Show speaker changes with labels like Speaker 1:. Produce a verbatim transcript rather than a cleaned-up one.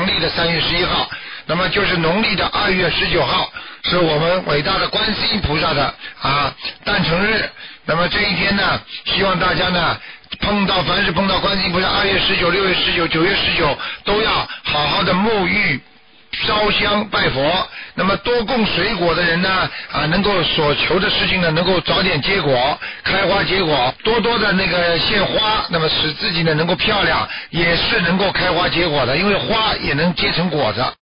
Speaker 1: 阳历的三月十一号，那么就是农历的二月十九号，是我们伟大的观世音菩萨的啊诞辰日。那么这一天呢，希望大家呢碰到凡是碰到观世音菩萨二月十九、六月十九、九月十九都要好好的沐浴烧香拜佛，那么多供水果的人呢啊，能够所求的事情呢能够早点结果，开花结果，多多的那个献花，那么使自己呢能够漂亮，也是能够开花结果的，因为花也能结成果子。